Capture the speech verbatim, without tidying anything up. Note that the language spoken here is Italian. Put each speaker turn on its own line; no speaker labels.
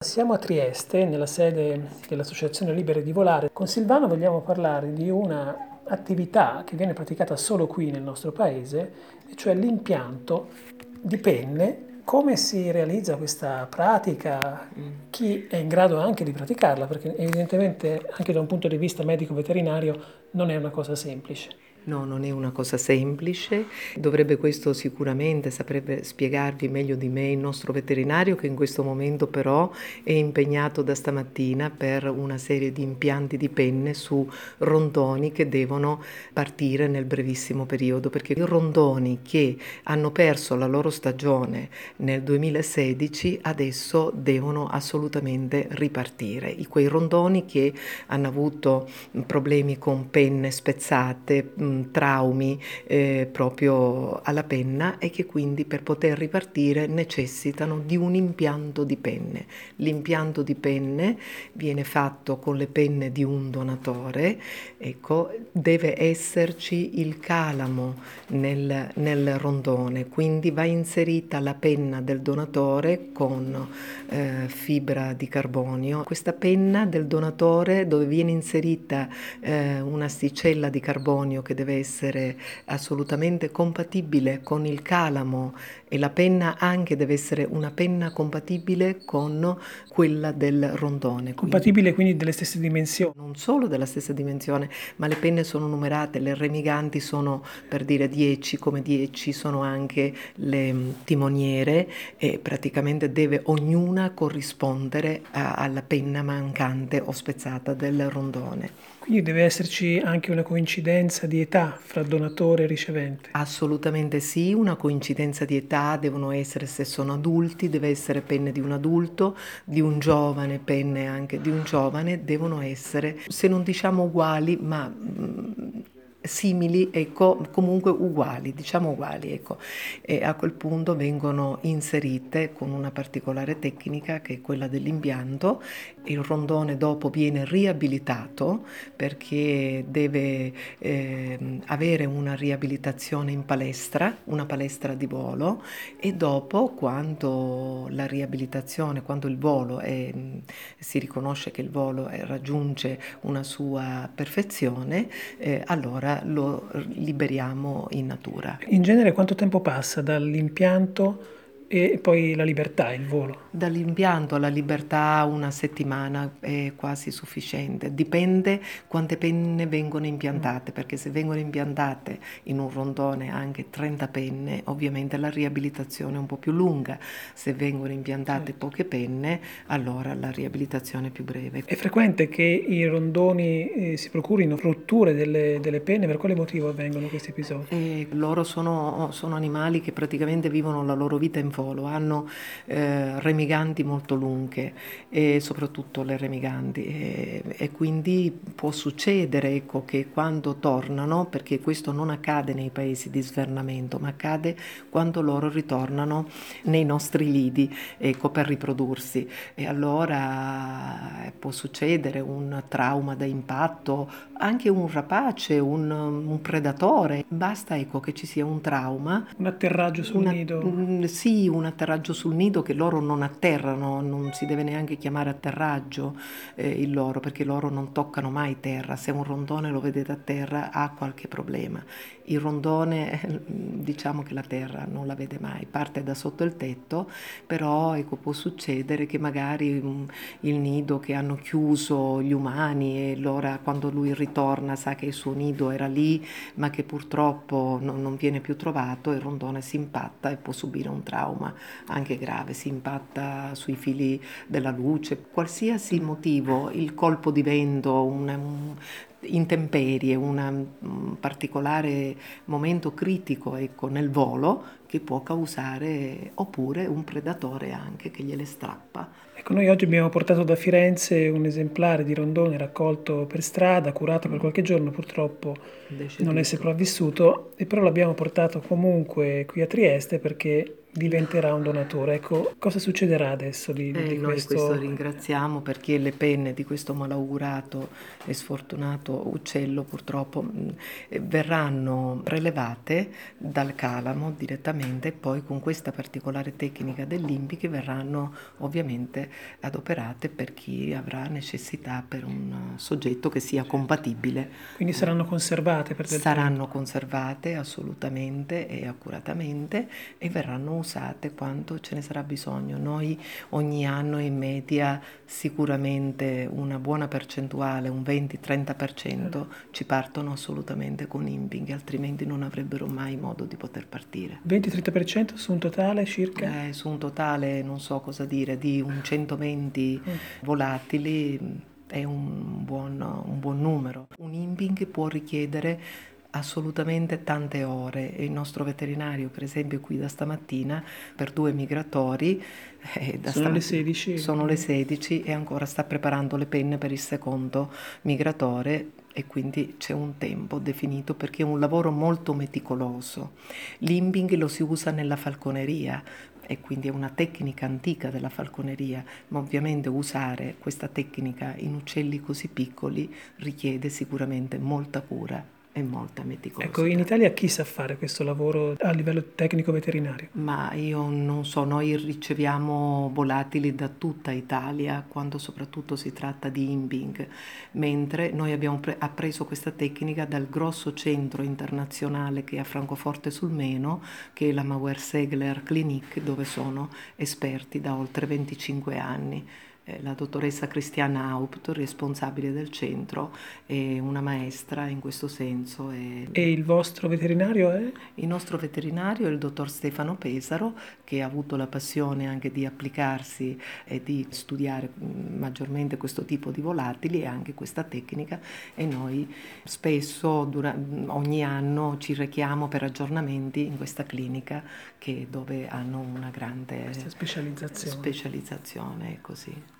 siamo a Trieste, nella sede dell'Associazione Liberi di Volare. Con Silvano vogliamo parlare di una attività che viene praticata solo qui nel nostro paese, e cioè l'impianto di penne. Come si realizza questa pratica? Chi è in grado anche di praticarla? Perché evidentemente anche da un punto di vista medico-veterinario non è una cosa semplice.
No, non è una cosa semplice, dovrebbe questo sicuramente, saprebbe spiegarvi meglio di me il nostro veterinario, che in questo momento però è impegnato da stamattina per una serie di impianti di penne su rondoni che devono partire nel brevissimo periodo, perché i rondoni che hanno perso la loro stagione nel duemilasedici adesso devono assolutamente ripartire. Quei rondoni che hanno avuto problemi con penne spezzate, traumi eh, proprio alla penna, e che quindi per poter ripartire necessitano di un impianto di penne. L'impianto di penne viene fatto con le penne di un donatore, ecco, deve esserci il calamo nel, nel rondone, quindi va inserita la penna del donatore con eh, fibra di carbonio. Questa penna del donatore, dove viene inserita eh, un'asticella di carbonio che deve essere assolutamente compatibile con il calamo, e la penna anche deve essere una penna compatibile con quella del rondone.
Compatibile quindi delle stesse dimensioni?
Non solo della stessa dimensione, ma le penne sono numerate, le remiganti sono, per dire, dieci, come dieci sono anche le timoniere, e praticamente deve ognuna corrispondere a, alla penna mancante o spezzata del rondone.
Quindi deve esserci anche una coincidenza di età fra donatore e ricevente?
Assolutamente sì, una coincidenza di età, devono essere, se sono adulti, deve essere penne di un adulto, di un giovane, penne anche di un giovane, devono essere, se non diciamo uguali, ma mh, simili, ecco, comunque uguali, diciamo uguali, ecco. E a quel punto vengono inserite con una particolare tecnica che è quella dell'impianto. Il rondone dopo viene riabilitato, perché deve eh, avere una riabilitazione in palestra, una palestra di volo, e dopo, quando la riabilitazione, quando il volo è, si riconosce che il volo è, raggiunge una sua perfezione, eh, allora lo liberiamo in natura.
In genere quanto tempo passa dall'impianto e poi la libertà, il volo?
Dall'impianto alla libertà una settimana è quasi sufficiente, dipende quante penne vengono impiantate, perché se vengono impiantate in un rondone anche trenta penne, ovviamente la riabilitazione è un po' più lunga. Se vengono impiantate certo. poche penne, allora la riabilitazione è più breve.
È frequente che i rondoni eh, si procurino rotture delle, delle penne? Per quale motivo avvengono questi episodi?
E loro sono, sono animali che praticamente vivono la loro vita in volo, hanno eh, remiganti molto lunghe, e soprattutto le remiganti, e, e quindi può succedere, ecco, che quando tornano, perché questo non accade nei paesi di svernamento, ma accade quando loro ritornano nei nostri lidi, ecco, per riprodursi, e allora eh, può succedere un trauma da impatto, anche un rapace, un, un predatore. Basta, ecco, che ci sia un trauma.
Un atterraggio sul
una,
nido?
mh, sì, un atterraggio sul nido, che loro non atterrano, non si deve neanche chiamare atterraggio eh, il loro, perché loro non toccano mai terra. Se un rondone lo vedete a terra ha qualche problema. Il rondone, diciamo che la terra non la vede mai, parte da sotto il tetto, però ecco, può succedere che magari mh, il nido che hanno chiuso gli umani, e allora quando lui ritorna sa che il suo nido era lì, ma che purtroppo non, non viene più trovato, il rondone si impatta e può subire un trauma anche grave, si impatta sui fili della luce, qualsiasi motivo, il colpo di vento, un, un intemperie, una, un particolare momento critico, ecco, nel volo, che può causare, oppure un predatore anche che gliele strappa.
Ecco, noi oggi abbiamo portato da Firenze un esemplare di rondone raccolto per strada, curato per qualche giorno, purtroppo non è sopravvissuto, e però l'abbiamo portato comunque qui a Trieste perché diventerà un donatore. Ecco, cosa succederà adesso di,
E
di
noi questo
questo?
ringraziamo perché le penne di questo malaugurato e sfortunato uccello purtroppo mh, eh, verranno prelevate dal calamo direttamente e poi con questa particolare tecnica del limbiche verranno ovviamente adoperate per chi avrà necessità per un soggetto che sia compatibile.
Quindi saranno conservate per del tempo.
Saranno conservate assolutamente e accuratamente e verranno usate quanto ce ne sarà bisogno. Noi ogni anno in media sicuramente una buona percentuale, un venti-trenta per cento, ci partono assolutamente con Imping, altrimenti non avrebbero mai modo di poter partire.
venti-trenta per cento su un totale circa?
Eh, su un totale, non so cosa dire, di un centoventi volatili è un buon, un buon numero. Un Imping può richiedere assolutamente tante ore e il nostro veterinario, per esempio qui da stamattina, per due migratori, eh, da
Sono le
stamattina-
sedici.
sono le sedici e ancora sta preparando le penne per il secondo migratore e quindi c'è un tempo definito perché è un lavoro molto meticoloso. L'imbing lo si usa nella falconeria e quindi è una tecnica antica della falconeria, ma ovviamente usare questa tecnica in uccelli così piccoli richiede sicuramente molta cura e molta
Ecco, in
meticolosità.
Italia chi sa fare questo lavoro a livello tecnico veterinario?
Ma io non so, noi riceviamo volatili da tutta Italia quando soprattutto si tratta di Imbing, mentre noi abbiamo pre- appreso questa tecnica dal grosso centro internazionale che è a Francoforte sul Meno, che è la Mauer Segler Clinic, dove sono esperti da oltre venticinque anni. Eh, La dottoressa Christiana Haupt, responsabile del centro, è una maestra in questo senso. E
E il vostro veterinario è?
il nostro veterinario è il dottor Stefano Pesaro, che ha avuto la passione anche di applicarsi e di studiare mh, maggiormente questo tipo di volatili e anche questa tecnica e noi spesso dura- ogni anno ci rechiamo per aggiornamenti in questa clinica che, dove hanno una grande
Questa specializzazione.
specializzazione, così.